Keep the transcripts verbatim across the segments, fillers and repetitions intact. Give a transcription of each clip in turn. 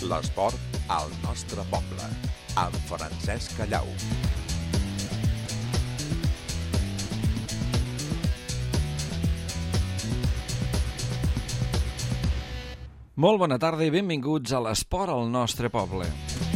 L'esport al nostre poble, amb Francesc Callau. Molt bona tarda i benvinguts a l'esport al nostre poble.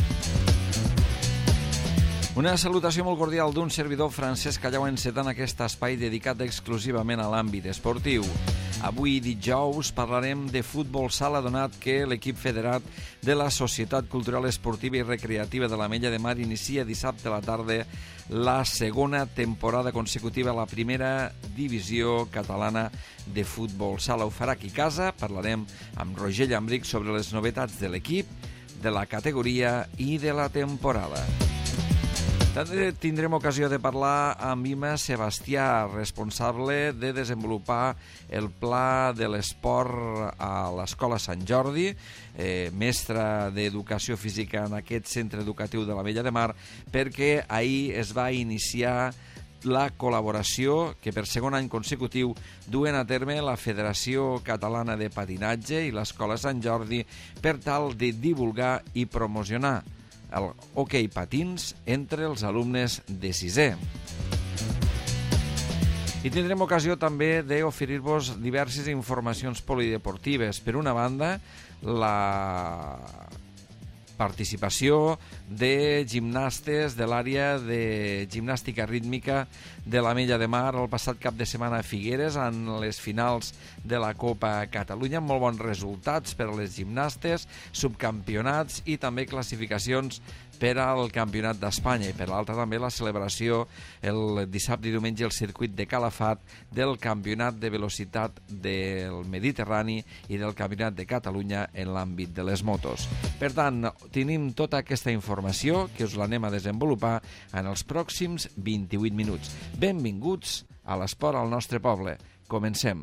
Una salutació molt cordial d'un servidor, Francesc Callau, encetant aquest espai dedicat exclusivament a l'àmbit esportiu. Avui, dijous, parlarem de futbol sala, donat que l'equip federat de la Societat Cultural Esportiva i Recreativa de l'Ametlla de Mar inicia dissabte a la tarda la segona temporada consecutiva a la primera divisió catalana de futbol sala. Ho farà aquí a casa. Parlarem amb Roger Llambrich sobre les novetats de l'equip, de la categoria i de la temporada. També tindrem ocasió de parlar amb Ima Sebastià, responsable de desenvolupar el pla de l'esport a l'Escola Sant Jordi, eh, mestra d'Educació Física en aquest centre educatiu de l'Ametlla de Mar, perquè ahir es va iniciar la col·laboració que per segon any consecutiu duen a terme la Federació Catalana de Patinatge i l'Escola Sant Jordi per tal de divulgar i promocionar el hoquei patins entre els alumnes de sisè. I tindrem ocasió també d'oferir-vos diverses informacions polideportives. Per una banda, la participació de gimnastes de l'àrea de gimnàstica rítmica de l'Ametlla de Mar el passat cap de setmana a Figueres en les finals de la Copa Catalunya, amb molt bons resultats per a les gimnastes, subcampionats i també classificacions per al Campionat d'Espanya, i per l'altra també la celebració el dissabte i diumenge al circuit de Calafat del Campionat de Velocitat del Mediterrani i del Campionat de Catalunya en l'àmbit de les motos. Per tant, tenim tota aquesta informació que us l'anem a desenvolupar en els pròxims vint-i-vuit minuts. Benvinguts a l'esport al nostre poble. Comencem.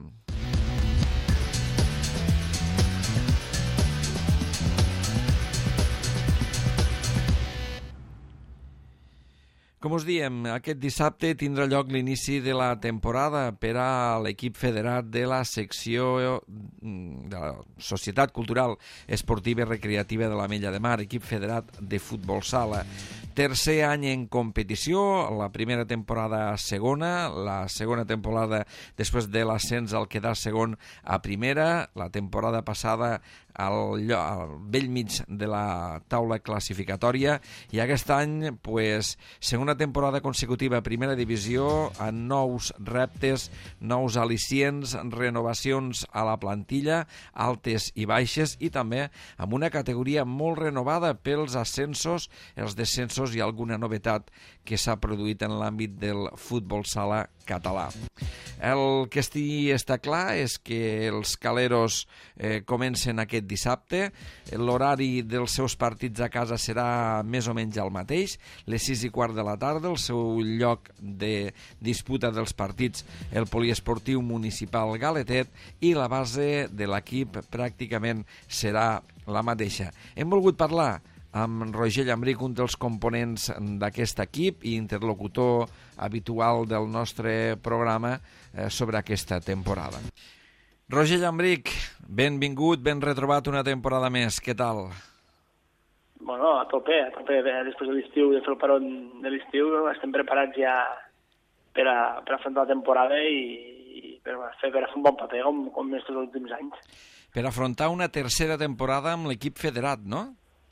Com us diem, aquest dissabte tindrà lloc l'inici de la temporada per a l'equip federat de la secció de la Societat Cultural Esportiva i Recreativa de l'Ametlla de Mar, equip federat de futbol sala. Tercer any en competició, la primera temporada a segona, la segona temporada després de l'ascens al quedar segon a primera, la temporada passada al, al vell mig de la taula classificatòria, i aquest any, pues, segona temporada consecutiva a primera divisió, amb nous reptes, nous al·licients, renovacions a la plantilla, altes i baixes, i també amb una categoria molt renovada pels ascensos, els descensos i alguna novetat que s'ha produït en l'àmbit del futbol sala català. El que estigui està clar és que els caleros eh, comencen aquest dissabte. L'horari dels seus partits a casa serà més o menys el mateix, les sis i quart de la tarda, el seu lloc de disputa dels partits, el poliesportiu municipal Galetet, i la base de l'equip pràcticament serà la mateixa. Hem volgut parlar amb Roger Llambrich, un dels components d'aquest equip i interlocutor habitual del nostre programa eh, sobre aquesta temporada. Roger Llambrich, benvingut, ben retrobat una temporada més. Què tal? Bueno, a tope, a tope. Després de l'estiu, de fer el peron de l'estiu, estem preparats ja per a, per afrontar la temporada i, i per, a fer, per a fer un bon paper, com, com estos últims anys. Per afrontar una tercera temporada amb l'equip federat, no?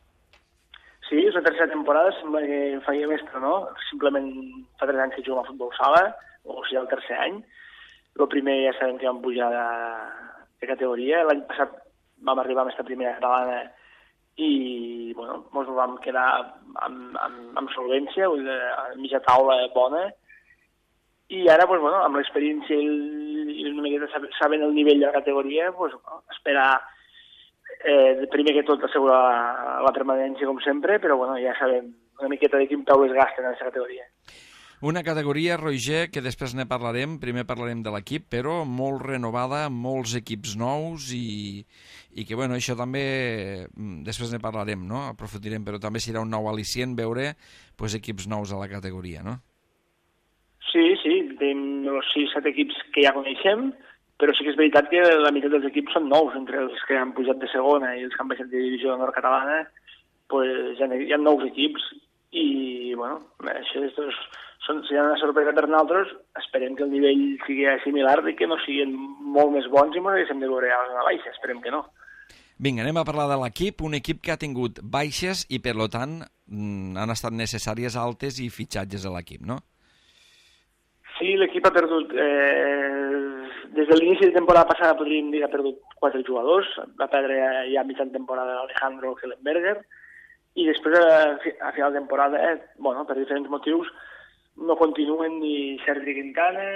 Sí, és la tercera temporada, sembla que faria mestre, no? Simplement fa tres anys que juguem a futbol sala, o sigui, el tercer any. El primer ja sabem que vam pujar de, de categoria. L'any passat vam arribar a aquesta primera catalana i, bueno, ens vam quedar amb, amb, amb solvència, a mitja taula bona. I ara, pues, bueno, amb l'experiència i, i una miqueta sabent el nivell de la categoria, pues, bueno, esperar Eh, primer que tot assegurar la, la permanència com sempre, però bueno, ja sabem una miqueta de quin peu es gasten en aquesta categoria. Una categoria, Roger, que després ne parlarem, primer parlarem de l'equip, però molt renovada, molts equips nous i, i que, bueno, això també després ne parlarem, no? Aprofundirem, però també serà un nou al·licient veure pues, equips nous a la categoria, no? Sí, sí, tenim els sis set equips que ja coneixem, però sí que és veritat que la meitat dels equips són nous, entre els que han pujat de segona i els que han baixat de divisió nord catalana, pues, hi, ha, hi ha nous equips, i bueno, això és, són, si hi ha una sorpresa per nosaltres, esperem que el nivell sigui similar i que no siguin molt més bons i ens haguéssim de veure a la baixa, esperem que no. Vinga, anem a parlar de l'equip, un equip que ha tingut baixes i, per tant, han estat necessàries altes i fitxatges a l'equip, no? Sí, l'equip ha perdut, eh, des de l'inici de temporada passada podríem dir que ha perdut quatre jugadors, va perdre ja a mitjan temporada Alejandro Hellenberger, i després a, a final de temporada, eh, bueno, per diferents motius, no continuen ni Sergi Quintana,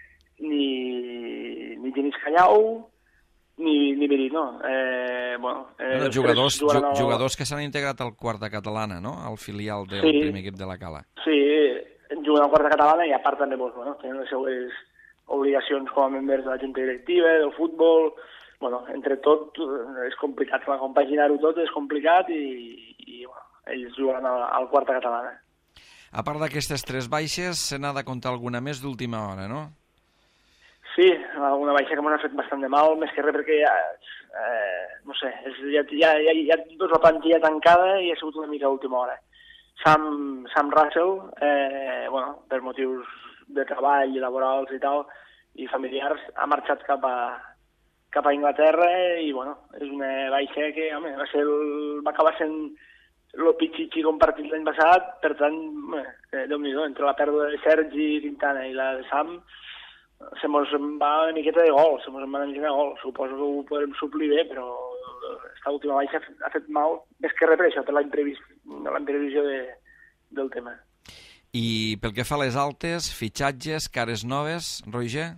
ni, ni Genís Callau, ni, ni Merino. Eh, bueno, eh, bueno, jugadors, ju, al... jugadors que s'han integrat al Quarta Catalana, no?, al filial del sí, primer equip de la Cala. Sí, juguen al Quarta Catalana i a part també doncs, bueno, tenen les seues obligacions com a membres de la junta directiva, del futbol. Bueno, entre tot és complicat, compaginar-ho tot és complicat i, i bueno, ells juguen al, al Quarta Catalana. A part d'aquestes tres baixes, se n'ha de comptar alguna més d'última hora, no? Sí, alguna baixa que m'ha fet bastant de mal, més que res perquè ja, eh, no sé, és, ja, ja, ja, ja doncs la plantilla tancada i ha sigut una mica a última hora. Sam, Sam Russell, eh, bueno, per motius de treball, laborals i tal, i familiars, ha marxat cap a, cap a Anglaterra i, bueno, és una baixa que, home, va, ser el, va acabar sent el pitxitxi compartit l'any passat, per tant, eh, Déu-n'hi-do, entre la pèrdua de Sergi Quintana i la de Sam, se mos va una miqueta de gol, se mos va una miqueta de gol. Suposo que ho podrem suplir bé, però aquesta última baixa ha fet mal, més que res per això, per la imprevisió de, del tema. I pel que fa a les altes, fitxatges, cares noves, Roger?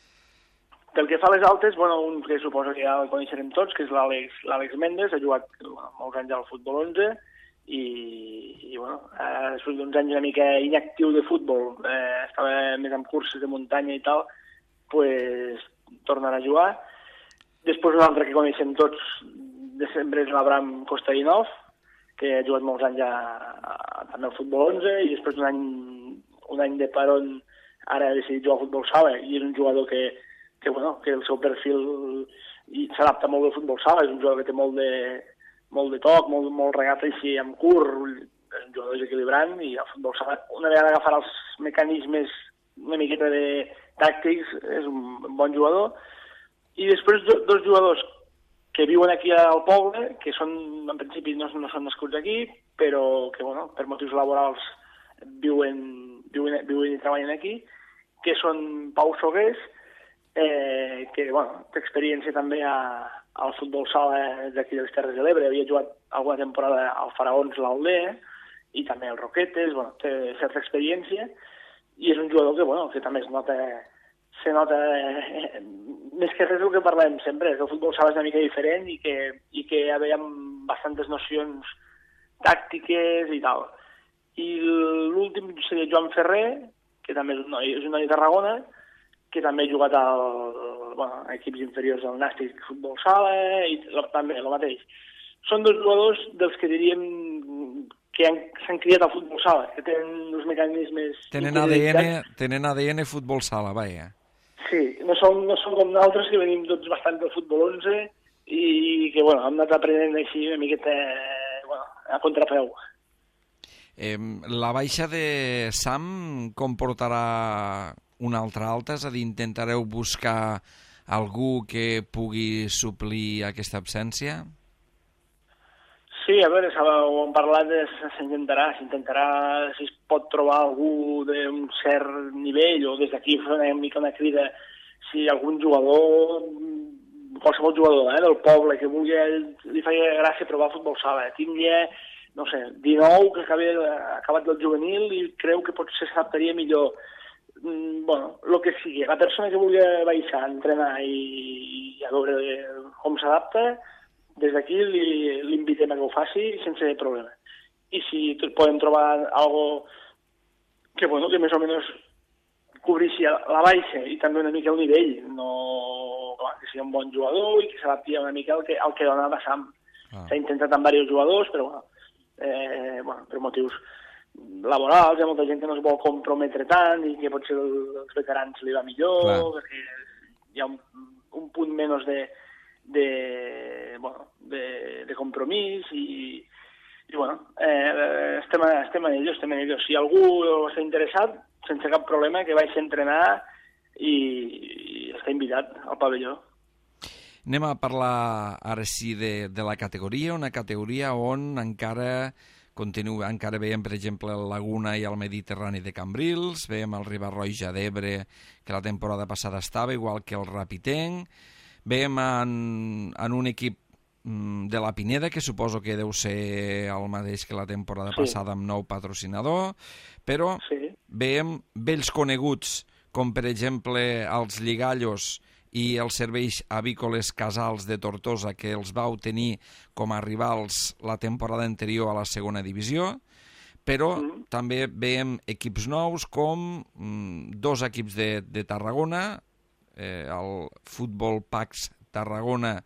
Pel que fa a les altes, bueno, un que suposo que ja el coneixerem tots, que és l'Àlex Méndez, ha jugat molts anys al futbol onze, i, i bueno, ha sigut uns anys una mica inactiu de futbol, eh, estava més amb curses de muntanya i tal, pues tornarà a jugar. Després un altre que coneixem tots de sempre és l'Abraham Kostadinov, que ha jugat molts anys a, a, també al futbol onze, i després un any, un any de peron ara ha decidit jugar al futbol sala, i és un jugador que, que, bueno, que el seu perfil s'adapta molt al futbol sala, és un jugador que té molt de, molt de toc, molt, molt regat així amb curt, és un jugador desequilibrant, i al futbol sala, una vegada agafarà els mecanismes una miqueta de tàctics, és un bon jugador. I després do, dos jugadors que viuen aquí al poble, que són, en principi no, no són nascuts aquí, però que, bueno, per motius laborals viuen, viuen, viuen i treballen aquí, que són Pau Sogués, eh, que, bueno, té experiència també a, al futbol sala d'aquí de les Terres de l'Ebre, havia jugat alguna temporada al Faraons, l'Aldea, i també al Roquetes, bueno, té certa experiència, i és un jugador que, bueno, que també es nota, se nota, eh, més que res el que parlem sempre, que el futbol sala és una mica diferent i que, i que hi havia bastantes nocions tàctiques i tal. I l'últim seria Joan Ferrer, que també és un noi, és un noi de Tarragona, que també ha jugat al, bueno, a equips inferiors del Nàstic Futbol Sala, i també el mateix. Són dos jugadors dels que diríem que s'han criat al futbol sala, que tenen uns mecanismes... Tenen A D N, tenen A D N futbol sala, vaja. Sí, no són, no són com nosaltres, que venim tots bastant del futbol onze i que, bueno, hem anat aprenent així una miqueta, bueno, a contrapeu. Eh, la baixa de Sam comportarà una altra alta? És a dir, intentareu buscar algú que pugui suplir aquesta absència? Sí, a veure, ho hem parlat, s'intentarà, s'intentarà si es pot trobar algú d'un cert nivell, o des d'aquí fer una mica una crida, si algun jugador, qualsevol jugador eh, del poble que vulgui, li faria gràcia provar futbol sala. Tingui, no sé, dinou, que acabi, ha acabat del juvenil i creu que potser s'adaptaria millor. Mm, bueno, el que sigui. La persona que vulgui baixar, entrenar i, i a veure com s'adapta, des d'aquí l'invitem a que ho faci sense problema. I si podem trobar algo que, bueno, que més o menys cobreixi la baixa i també una mica el nivell, no, clar, que sigui un bon jugador i que s'adapti una mica al que, al que dona Bassam. Ah. S'ha intentat amb diversos jugadors, però bueno, eh, bueno, per motius laborals, hi ha molta gent que no es vol comprometre tant i que potser els veterans li va millor, clar, perquè hi ha un punt menys de, de, bueno, de, de compromís i, i bueno, eh, estem, estem en ello, estem en ello. Si algú està interessat, sense cap problema, que vagi a entrenar i, i està invitat al pavelló. Anem a parlar ara sí de, de la categoria, una categoria on encara continua, encara veiem, per exemple, el Laguna i el Mediterrani de Cambrils, veiem el Riba-roja d'Ebre, que la temporada passada estava, igual que el Rapitenc, veiem en, en un equip de la Pineda, que suposo que deu ser el mateix que la temporada sí. passada amb nou patrocinador, però sí. veiem vells coneguts, com per exemple els Lligallos i els serveis avícoles Casals de Tortosa, que els vau tenir com a rivals la temporada anterior a la segona divisió, però mm. també veiem equips nous com mm, dos equips de, de Tarragona, eh, el Futbol Pax Tarragona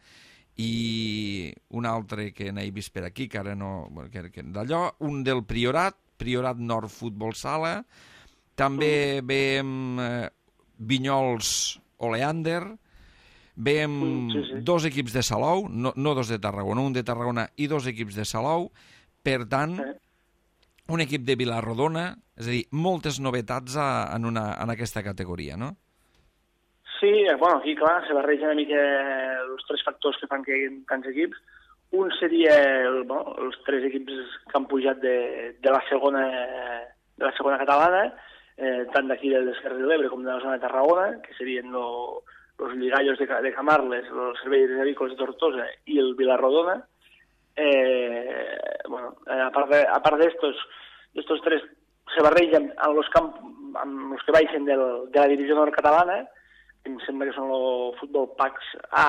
i un altre que n'he vist per aquí, que ara no... Que, que d'allò, un del Priorat, Priorat Nord Futbol Sala, també mm. veiem eh, Vinyols Oleander, veiem mm, sí, sí. dos equips de Salou, no, no dos de Tarragona, un de Tarragona i dos equips de Salou, per tant, sí. un equip de Vilarrodona, és a dir, moltes novetats a, en, una, en aquesta categoria, no? Sí, bueno, aquí, clar, se barregen una mica els tres factors que fan que hi hagi tants equips. Un seria el, bueno, els tres equips que han pujat de, de, la, segona, de la segona catalana, eh, tant d'aquí del Esquerra de l'Ebre com de la zona de Tarragona, que serien lo, los Lligallos de, de Camarles, els serveis avícoles de Tortosa i el Vilarrodona. Eh, bueno, a part de, a part d'estos, d'estos tres se barregen amb los, camp, amb los que baixen del, de la divisió nord catalana, que em sembla que són el Futbol Pax A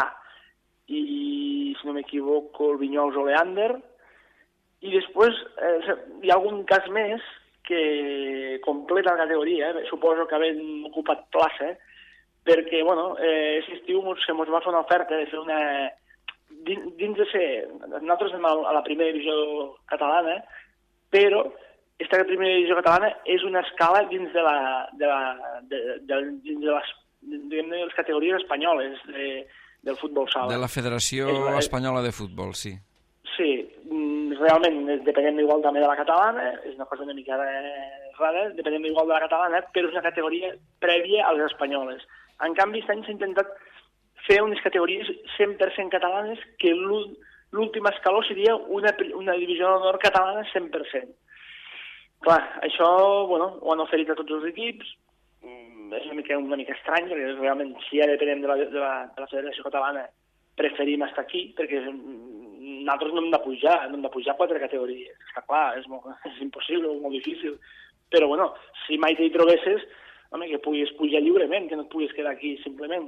i, si no m'equivoco, el Vinyols Oleander. I després eh, hi ha algun cas més que completa la categoria, eh? Suposo que havent ocupat plaça, perquè, bueno, eh, aquest estiu se mos va fer una oferta de fer una... Dins, dins de ser... Nosaltres anem a la primera divisió catalana, però aquesta primera divisió catalana és una escala dins de la... De la de, de, dins de les, diguem, de les categories espanyoles de, del futbol sala. De la Federació és, Espanyola de Futbol, sí. Sí, realment depenem igual també de la catalana, és una cosa una mica rara, depenem igual de la catalana, però és una categoria prèvia a les espanyoles. En canvi, aquest any s'ha intentat fer unes categories cent per cent catalanes, que l'últim escaló seria una, una divisió d'honor catalana cent per cent. Clar, això, bueno, ho han oferit a tots els equips, és una mica, una mica estrany, perquè realment si ja depenem de la, de la, de la Federació Catalana, preferim estar aquí, perquè nosaltres no hem de pujar, no hem de pujar quatre categories. Està clar, és, molt, és impossible, és molt difícil. Però, bueno, si mai t'hi trobessis, home, que puguis pujar lliurement, que no et puguis quedar aquí, simplement.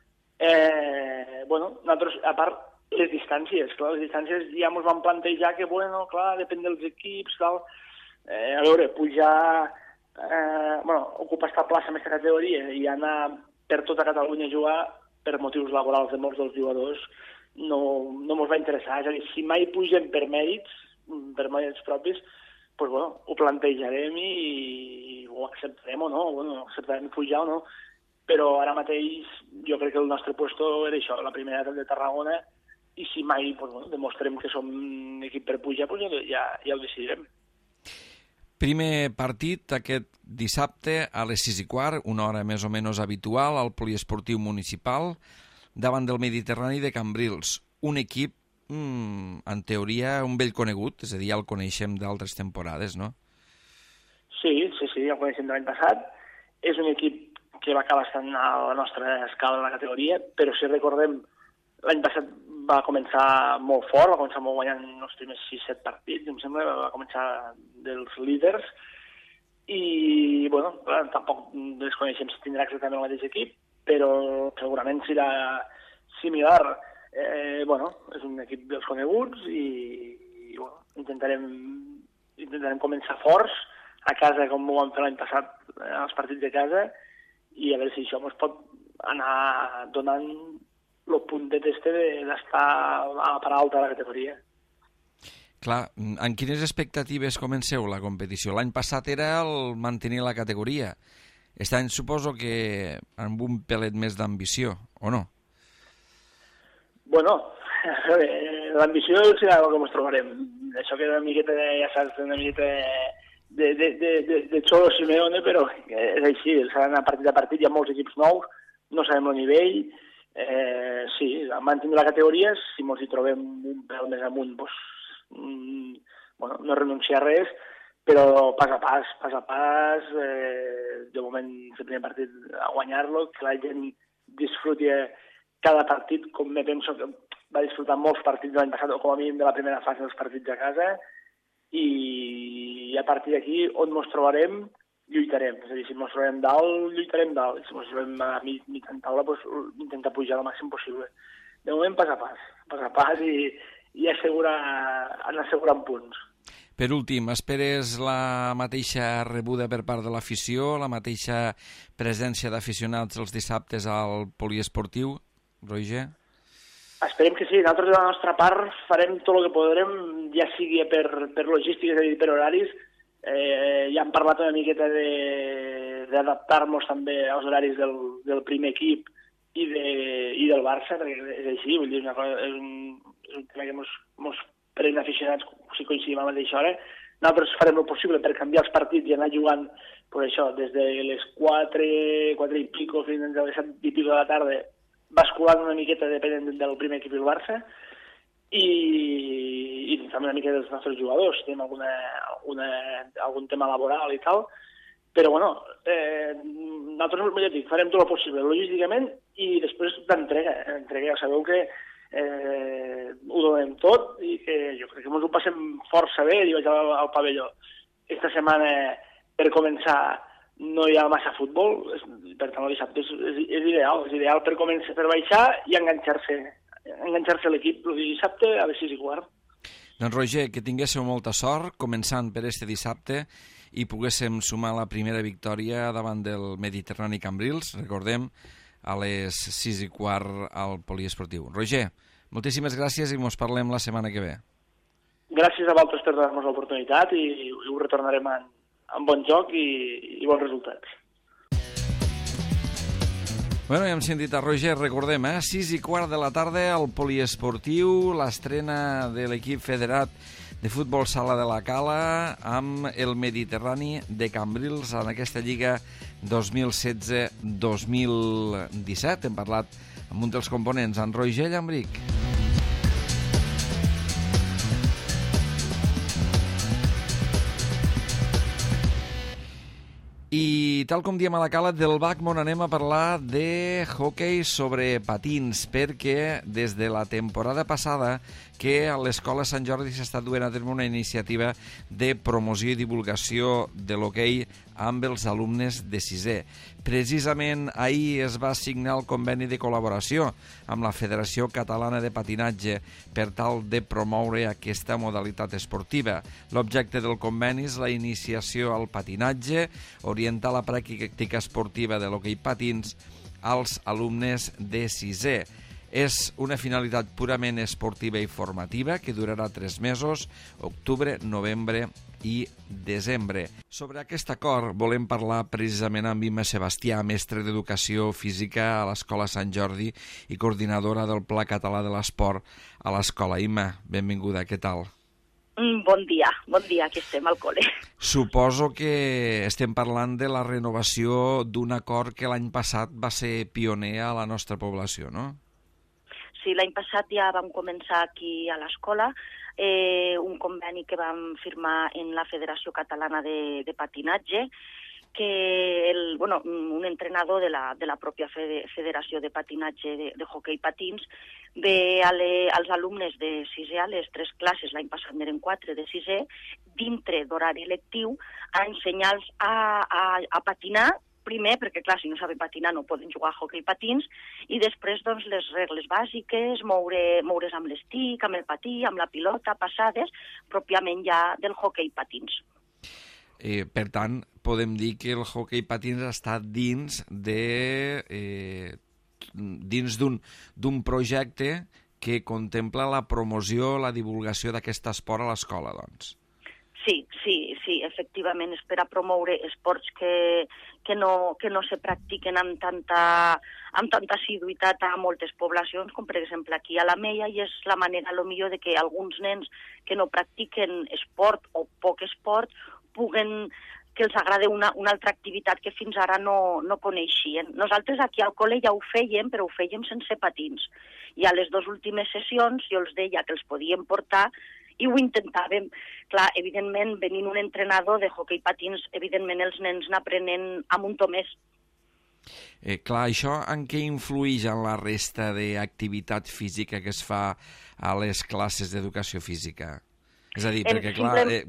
Eh, bueno, nosaltres, a part, les distàncies, clar, les distàncies ja ens vam plantejar que, bueno, clar, depèn dels equips, tal. Eh, a veure, pujar, eh, bueno, ocupar esta plaça en aquesta categoria i anar per tota Catalunya a jugar per motius laborals de molts dels jugadors, no, no ens va interessar. És a dir, si mai pugem per mèrits, per mèrits propis, pues, bueno, ho plantejarem i, i ho acceptarem o no, bueno, acceptarem pujar o no, però ara mateix jo crec que el nostre puesto era això, la primera de Tarragona, i si mai pues, bueno, demostrem que som equip per pujar, pues, ja, ja ho decidirem. Primer partit aquest dissabte a les sis i quart, una hora més o menys habitual, al poliesportiu municipal, davant del Mediterrani de Cambrils. Un equip, mmm, en teoria, un vell conegut, és a dir, ja el coneixem d'altres temporades, no? Sí, sí, sí, ja el coneixem de l'any passat. És un equip que va acabar estant a la nostra escala de la categoria, però si recordem, l'any passat va començar molt fort, va començar molt guanyant els primers sis set partits, em sembla, va començar dels líders, i, bueno, tampoc desconeixem si tindrà exactament el mateix equip, però segurament serà similar. Eh, bueno, és un equip dels coneguts i, i bueno, intentarem, intentarem començar forts a casa, com ho vam fer l'any passat, als partits de casa, i a veure si això ens pot anar donant el puntet este d'estar a la part alta de la categoria. Clar, en quines expectatives comenceu la competició? L'any passat era el mantenir la categoria. Aquest any suposo que amb un pelet més d'ambició, o no? Bueno, l'ambició serà el que ens trobarem. Això que una miqueta, de, ja saps, una miqueta de, de, de, de, de Cholo Simeone, però és així, serà anar partit a partit, hi ha molts equips nous, no sabem el nivell, eh, sí, mantenir la categoria, si ens hi trobem un pèl més amunt, doncs, mm, bueno, no renunciar a res, però pas a pas, pas a pas, eh, de moment el primer partit a guanyar-lo, que la gent disfruti cada partit, com me penso que va disfrutar molts partits l'any passat, o com a mínim de la primera fase dels partits a casa, i a partir d'aquí, on ens trobarem, lluitarem. És a dir, si ens trobem dalt, lluitarem dalt. Si ens trobem a mig, mig en taula, doncs intentar pujar el màxim possible. De moment, pas a pas, pas a pas i, i assegurar, anar assegurant punts. Per últim, esperes la mateixa rebuda per part de l'afició, la mateixa presència d'aficionats els dissabtes al poliesportiu, Roger? Esperem que sí. Nosaltres, de la nostra part, farem tot el que podrem, ja sigui per, per logística, és a dir, per horaris. Eh, ja hem parlat una miqueta d'adaptar-nos també als horaris del, del primer equip i, de, i del Barça, perquè és així, vull dir, una cosa, és, un, és un tema que ens pren aficionats si coincidim a la mateixa hora. Nosaltres farem el possible per canviar els partits i anar jugant per això, des de les quatre, quatre i pico fins a les set i pico de la tarda, basculant una miqueta depenent del primer equip del Barça, i, i també una mica dels nostres jugadors, si tenim alguna, alguna, algun tema laboral i tal, però bueno, eh, nosaltres, ja dic, farem tot el possible logísticament i després d'entrega, entrega, ja sabeu que eh, ho donem tot i que jo crec que ens ho passem força bé. Jo vaig al, al pavelló esta setmana, per començar, no hi ha massa futbol, per tant el dissabte és, és, és ideal, és ideal per començar, per baixar i enganxar-se enganxar-se a l'equip el dissabte a les sis i quart. Doncs Roger, que tinguéssiu molta sort, començant per este dissabte, i poguéssim sumar la primera victòria davant del Mediterrani Cambrils, recordem, a les sis i quart al poliesportiu. Roger, moltíssimes gràcies i mos parlem la setmana que ve. Gràcies a vosaltres per donar-nos l'oportunitat i, i ho retornarem en, en bon joc i, i bons resultats. Bueno, ja hem sentit a Roger, recordem, eh? sis i quart de la tarda al poliesportiu, l'estrena de l'equip federat de futbol sala de la Cala amb el Mediterrani de Cambrils en aquesta Lliga dos mil setze dos mil disset. Hem parlat amb un dels components, en Roger Llambric. I tal com diem a la Cala del Bacmon, anem a parlar de hoquei sobre patins, perquè des de la temporada passada que a l'Escola Sant Jordi s'està duent a terme una iniciativa de promoció i divulgació de l'hoquei amb els alumnes de sisè. Precisament ahir es va signar el conveni de col·laboració amb la Federació Catalana de Patinatge per tal de promoure aquesta modalitat esportiva. L'objecte del conveni és la iniciació al patinatge, orientar la pràctica esportiva de l'hoquei patins als alumnes de sisè. És una finalitat purament esportiva i formativa que durarà tres mesos, octubre, novembre i desembre. Sobre aquest acord volem parlar precisament amb Imma Sebastià, mestre d'Educació Física a l'Escola Sant Jordi i coordinadora del Pla Català de l'Esport a l'Escola. Imma, benvinguda, què tal? Bon dia, bon dia, aquí estem al col·le. Suposo que estem parlant de la renovació d'un acord que l'any passat va ser pioner a la nostra població, no? Sí, l'any passat ja vam començar aquí a l'escola eh, un conveni que vam firmar en la Federació Catalana de, de Patinatge, que el, bueno, un entrenador de la, de la pròpia Federació de Patinatge de, de hoquei patins ve a le, als alumnes de sisè a les tres classes, l'any passat n'eren quatre de sisè, dintre d'horari lectiu, a ensenyar-los a, a, a patinar, primer, perquè clar, si no saben patinar no poden jugar a hoquei patins, i després doncs, les regles bàsiques, moure, moure's amb l'estic, amb el patí, amb la pilota, passades, pròpiament ja del hoquei patins. Eh, per tant, podem dir que el hoquei patins està dins de eh, dins d'un d'un projecte que contempla la promoció, la divulgació d'aquest esport a l'escola, doncs. Sí, sí, sí, efectivament és per a promoure esports que, que, no, que no se practiquen amb tanta, amb tanta assiduïtat a moltes poblacions, com per exemple aquí a la Meia, i és la manera potser de que alguns nens que no practiquen esport o poc esport puguen que els agrada una, una altra activitat que fins ara no, no coneixien. Nosaltres aquí al col·le ja ho fèiem, però ho fèiem sense patins. I a les dues últimes sessions jo els deia que els podíem portar i ho intentàvem. Clar, evidentment, venint un entrenador de hoquei patins, evidentment els nens n'aprenen a muntó més. Eh, clar, això en què influeix en la resta d'activitat física que es fa a les classes d'educació física? És a dir, perquè, clar, eh,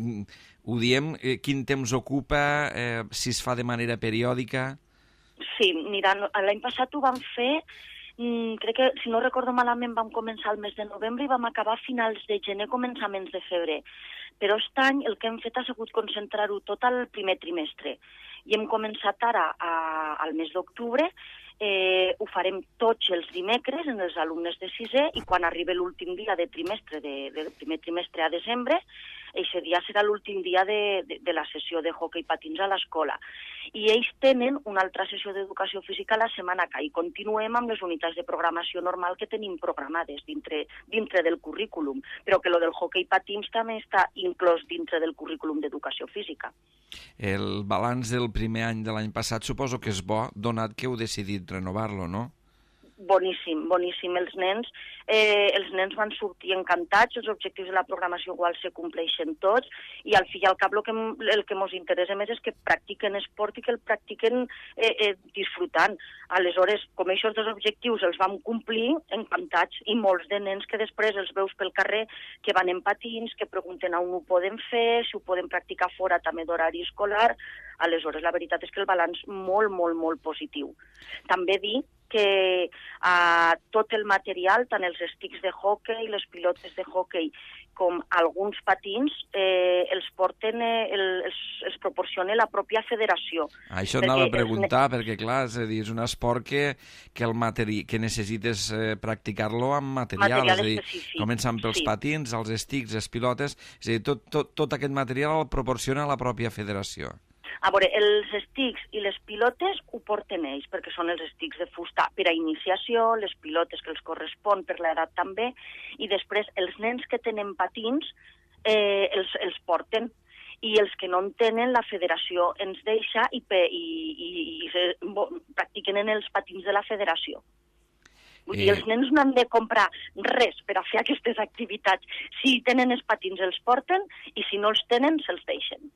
ho diem, eh, quin temps ocupa, eh, si es fa de manera periòdica? Sí, mira, l'any passat ho vam fer, mm, crec que, si no recordo malament, vam començar el mes de novembre i vam acabar a finals de gener, començaments de febrer. Però aquest any el que hem fet ha sigut concentrar-ho tot al primer trimestre. I hem començat ara, a, al mes d'octubre, eh, ho farem tots els dimecres en els alumnes de sisè i quan arribi l'últim dia de trimestre, de, del primer trimestre a desembre, aquest dia serà l'últim dia de, de, de la sessió de hoquei patins a l'escola. I ells tenen una altra sessió d'educació física la setmana que i continuem amb les unitats de programació normal que tenim programades dintre, dintre del currículum, però que lo del hoquei patins també està inclòs dintre del currículum d'educació física. El balanç del primer any de l'any passat suposo que és bo, donat que heu decidit renovar-lo, no? Boníssim, boníssim. Els nens, eh, els nens van sortir encantats, els objectius de la programació igual se compleixen tots, i al fi i al cap el que, el que ens interessa més és que practiquen esport i que el practiquen eh, eh, disfrutant. Aleshores, com aquests dos objectius els vam complir, encantats, i molts de nens que després els veus pel carrer que van en patins, que pregunten on ho poden fer, si ho poden practicar fora també d'horari escolar. Aleshores, la veritat és que el balanç molt, molt, molt positiu. També dir que eh, tot el material, tant els estics de hoquei, les pilotes de hoquei, com alguns patins, eh, els porten, eh, el, els, els proporciona la pròpia federació. Ah, això anava a preguntar, perquè clar, és a dir, és un esport que, que, el materi que necessites eh, practicar-lo amb material, material és a dir, específic. començant pels sí. patins, els estics, les pilotes, és a dir, tot, tot, tot aquest material el proporciona la pròpia federació. A veure, els estics i les pilotes ho porten ells, perquè són els estics de fusta per a iniciació, les pilotes que els correspon per l'edat també, i després els nens que tenen patins eh, els, els porten, i els que no en tenen la federació ens deixa i, pe, i, i, i se, bo, practiquen en els patins de la federació. Vull dir, els nens no han de comprar res per a fer aquestes activitats. Si tenen els patins els porten i si no els tenen se'ls deixen.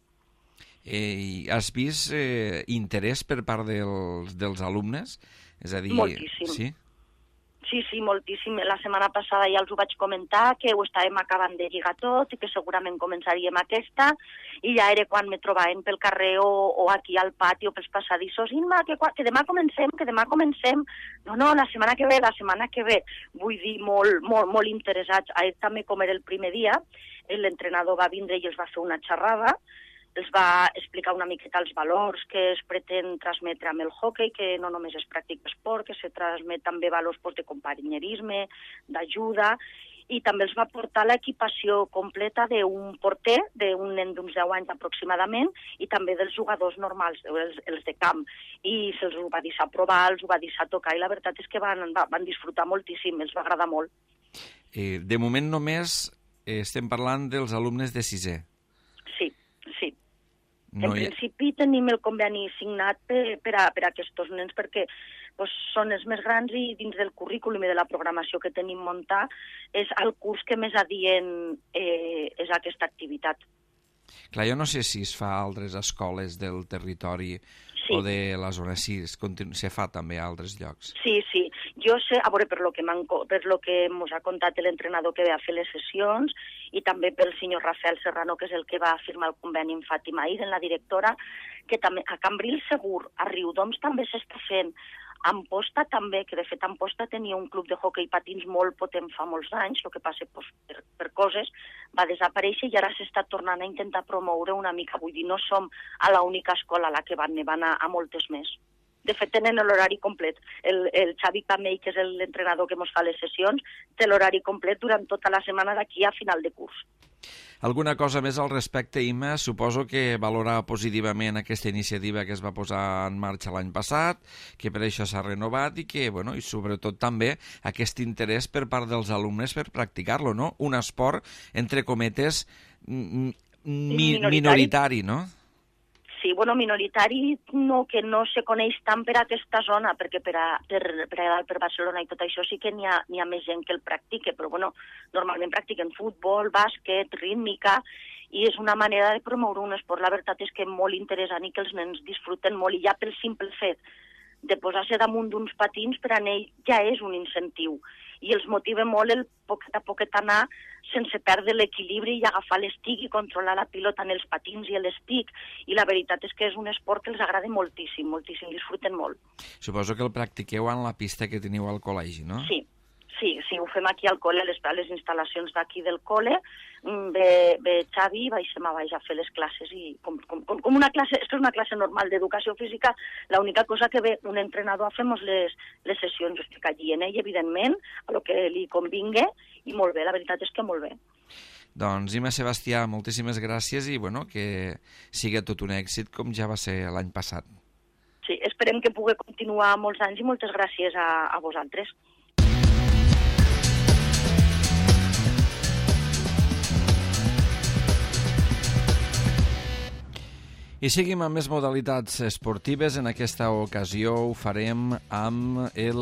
Eh, has vist eh, interès per part dels, dels alumnes? És a dir, moltíssim. Sí? Sí, sí, moltíssim. La setmana passada ja els ho vaig comentar, que ho estàvem acabant de lligar tot i que segurament començaríem aquesta, i ja era quan me trobaven pel carrer o, o aquí al pati o pels passadissos. Imma, que, que demà comencem, que demà comencem. No, no, la setmana que ve, la setmana que ve. Vull dir, molt, molt, molt interessats. Ahir també, com era el primer dia, l'entrenador va vindre i els va fer una xerrada, els va explicar una miqueta els valors que es pretén transmetre amb el hoquei, que no només es practica esport, que se transmet també valors pues, de companyerisme, d'ajuda, i també els va portar l'equipació completa d'un porter, d'un nen d'uns deu anys aproximadament, i també dels jugadors normals, els, els de camp. I se'ls ho va deixar provar, els ho va deixar tocar, i la veritat és que van, van disfrutar moltíssim, els va agradar molt. Eh, de moment només eh, estem parlant dels alumnes de sisè. Sí, sí. No en hi... principi tenim el conveni signat per, per, a, per a aquests nens perquè pues, són els més grans i dins del currículum i de la programació que tenim muntar és el curs que més adient eh, és aquesta activitat. Clar, jo no sé si es fa a altres escoles del territori sí. o de la zona, sí, es, continu... se fa també a altres llocs. Sí, sí. Jo sé, a veure, per lo que, per lo que ens ha contat l'entrenador que ve a fer les sessions i també pel senyor Rafael Serrano, que és el que va firmar el conveni amb Fàtima Ahir, en la directora, que també a Cambrils segur, a Riudoms també s'està fent, a Amposta també, que de fet Amposta tenia un club de hoquei patins molt potent fa molts anys, el que passa pues, per, per coses, va desaparèixer i ara s'està tornant a intentar promoure una mica, vull dir, no som a l'única escola a la que van, ne van a, a moltes més. De fet, tenen l'horari complet. El, el Xavi Camell, que és l'entrenador que ens fa les sessions, té l'horari complet durant tota la setmana d'aquí a final de curs. Alguna cosa més al respecte, Imma? Suposo que valora positivament aquesta iniciativa que es va posar en marxa l'any passat, que per això s'ha renovat i que, bueno, i sobretot també aquest interès per part dels alumnes per practicar-lo, no? Un esport, entre cometes, mi minoritari. minoritari, no? Sí, bueno, minoritari no, que no se coneix tant per aquesta zona, perquè per, a, per, per, a, per Barcelona i tot això sí que n'hi ha, n'hi ha més gent que el practique, però bueno, normalment practiquen futbol, bàsquet, rítmica, i és una manera de promoure un esport, la veritat és que molt interessant i que els nens disfruten molt, i ja pel simple fet de posar-se damunt d'uns patins per a ell ja és un incentiu, i els motiva molt el poquet a poquet anar sense perdre l'equilibri i agafar l'estic i controlar la pilota en els patins i l'estic, i la veritat és que és un esport que els agrada moltíssim, moltíssim, disfruten molt. Suposo que el practiqueu en la pista que teniu al col·legi, no? Sí, sí, sí, ho fem aquí al col·le, a les, a les instal·lacions d'aquí del col·le, ve, ve Xavi i baixem a baix a fer les classes, i com, com, com una classe, és una classe normal d'educació física, l'única cosa que ve un entrenador a fer-nos les, les sessions, estic allí en ell, evidentment, a lo que li convingui, i molt bé, la veritat és que molt bé. Doncs, Imma Sebastià, moltíssimes gràcies i, bueno, que sigui tot un èxit com ja va ser l'any passat. Sí, esperem que pugui continuar molts anys i moltes gràcies a, a vosaltres. I seguim amb més modalitats esportives. En aquesta ocasió ho farem amb el,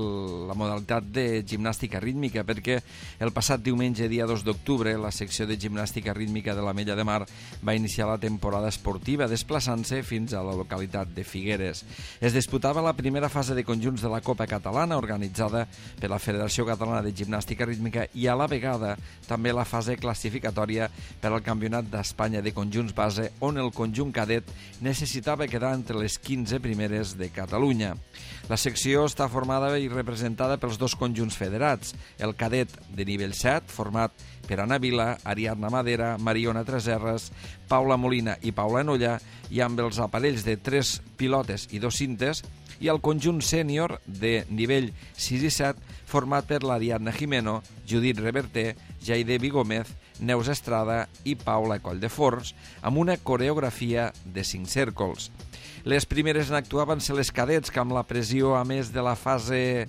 la modalitat de gimnàstica rítmica, perquè el passat diumenge, dia dos d'octubre, la secció de gimnàstica rítmica de l'Ametlla de Mar va iniciar la temporada esportiva, desplaçant-se fins a la localitat de Figueres. Es disputava la primera fase de conjunts de la Copa Catalana, organitzada per la Federació Catalana de Gimnàstica Rítmica, i a la vegada també la fase classificatòria per al Campionat d'Espanya de Conjunts Base, on el conjunt cadet necessitava quedar entre les quinze primeres de Catalunya. La secció està formada i representada pels dos conjunts federats, el cadet de nivell set, format per Anna Vila, Ariadna Madera, Mariona Treserres, Paula Molina i Paula Nolla, i amb els aparells de tres pilotes i dos cintes, i el conjunt sènior de nivell sis i set, format per l'Ariadna Jimeno, Judit Reverter, Jaide Vigómez, Neus Estrada i Paula Colldefors, amb una coreografia de cinc cèrcols. Les primeres en actuar van ser les cadets, que amb la pressió, a més de la fase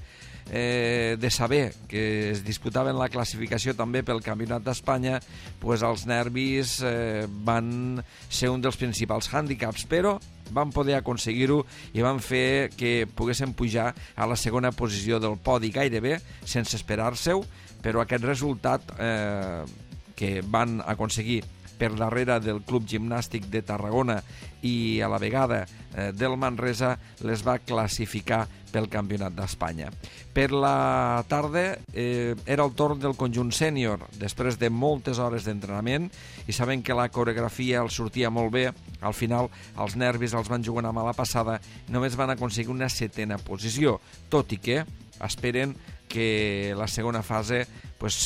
eh, de saber que es disputava en la classificació també pel Campionat d'Espanya, pues els nervis eh, van ser un dels principals hàndicaps, però van poder aconseguir-ho i van fer que poguessin pujar a la segona posició del podi gairebé sense esperar-se-ho, però aquest resultat eh, que van aconseguir per darrere del Club Gimnàstic de Tarragona i a la vegada eh, del Manresa les va classificar pel Campionat d'Espanya. Per la tarda eh, era el torn del conjunt sènior, després de moltes hores d'entrenament, i saben que la coreografia els sortia molt bé. Al final els nervis els van jugar una mala passada, només van aconseguir una setena posició, tot i que esperen que la segona fase pues,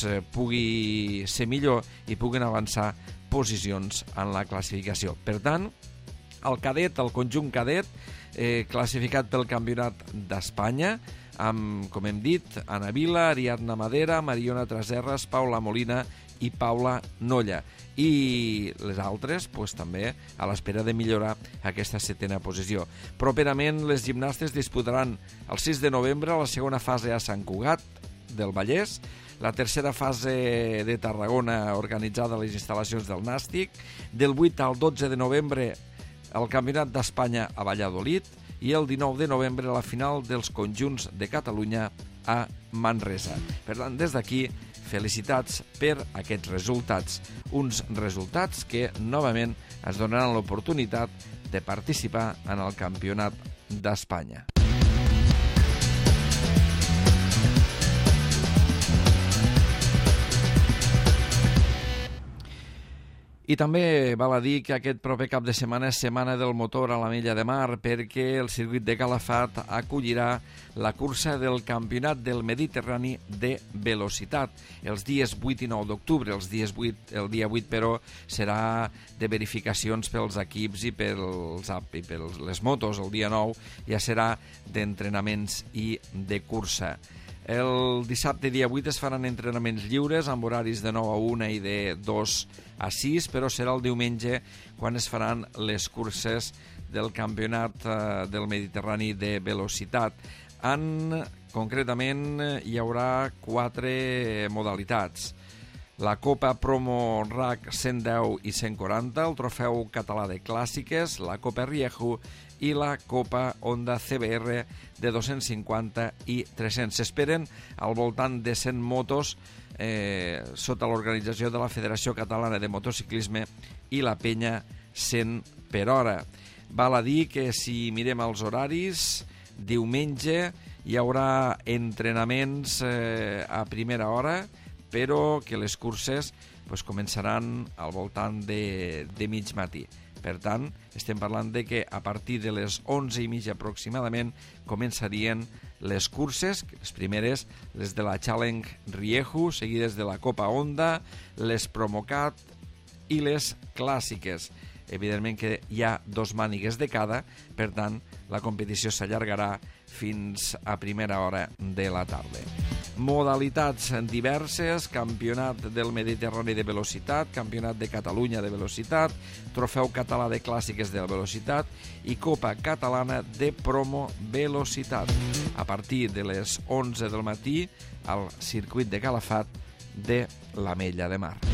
pugui ser millor i puguin avançar posicions en la classificació. Per tant, el cadet, el conjunt cadet, eh, classificat pel Campionat d'Espanya, amb, com hem dit, Anna Vila, Ariadna Madera, Mariona Treserres, Paula Molina i Paula Nolla. I les altres, pues, també a l'espera de millorar aquesta setena posició. Properament, les gimnastes disputaran el sis de novembre la segona fase a Sant Cugat del Vallès, la tercera fase de Tarragona organitzada a les instal·lacions del Nàstic, del vuit al dotze de novembre el Campionat d'Espanya a Valladolid i el dinou de novembre la final dels conjunts de Catalunya a Manresa. Per tant, des d'aquí, felicitats per aquests resultats. Uns resultats que, novament, es donaran l'oportunitat de participar en el Campionat d'Espanya. I també val a dir que aquest proper cap de setmana és Setmana del Motor a l'Ametlla de Mar, perquè el circuit de Calafat acollirà la cursa del Campionat del Mediterrani de velocitat els dies vuit i nou d'octubre. Els dies vuit, el dia vuit, però, serà de verificacions pels equips i pels, i pels les motos. El dia nou ja serà d'entrenaments i de cursa. El dissabte dia vuit es faran entrenaments lliures amb horaris de nou a una i de dos a sis, però serà el diumenge quan es faran les curses del Campionat del Mediterrani de velocitat. En, concretament, hi haurà quatre modalitats. La Copa Promo R A C cent deu i cent quaranta, el Trofeu Català de Clàssiques, la Copa Rieju i la Copa Honda C B R de dos-cents cinquanta i tres-cents. S'esperen al voltant de cent motos eh, sota l'organització de la Federació Catalana de Motociclisme i la penya cent per hora. Val a dir que si mirem els horaris, diumenge hi haurà entrenaments eh, a primera hora, però que les curses pues, començaran al voltant de, de mig matí. Per tant, estem parlant de que a partir de les onze i mitja aproximadament començarien les curses, les primeres, les de la Challenge Rieju, seguides de la Copa Honda, les Promocat i les Clàssiques. Evidentment que hi ha dos mànigues de cada, per tant, la competició s'allargarà fins a primera hora de la tarda. Modalitats diverses, Campionat del Mediterrani de velocitat, Campionat de Catalunya de velocitat, Trofeu Català de Clàssiques de velocitat i Copa Catalana de Promo Velocitat. A partir de les onze del matí al circuit de Calafat de l'Ametlla de Mar.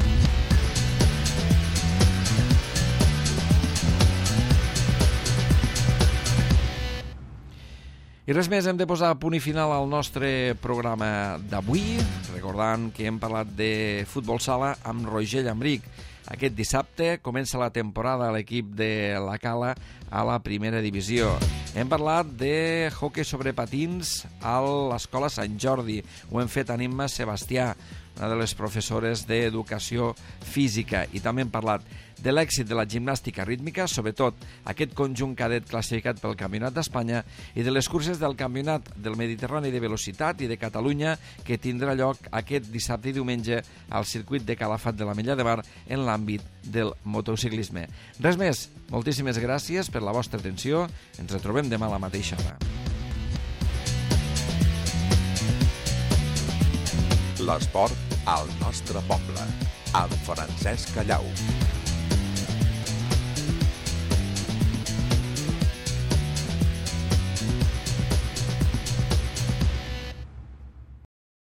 I res més, hem de posar punt i final al nostre programa d'avui, recordant que hem parlat de futbol sala amb Roger Llambrich. Aquest dissabte comença la temporada a l'equip de la Cala a la primera divisió. Hem parlat de hoquei sobre patins a l'Escola Sant Jordi. Ho hem fet a Imma Sebastià, una de les professores d'Educació Física. I també hem parlat de l'èxit de la gimnàstica rítmica, sobretot aquest conjunt cadet classificat pel Campionat d'Espanya, i de les curses del Campionat del Mediterrani de velocitat i de Catalunya, que tindrà lloc aquest dissabte i diumenge al circuit de Calafat de l'Ametlla de Mar en l'àmbit del motociclisme. Res més, moltíssimes gràcies per la vostra atenció. Ens retrobem demà a la mateixa hora. L'esport al nostre poble, amb Francesc Callau.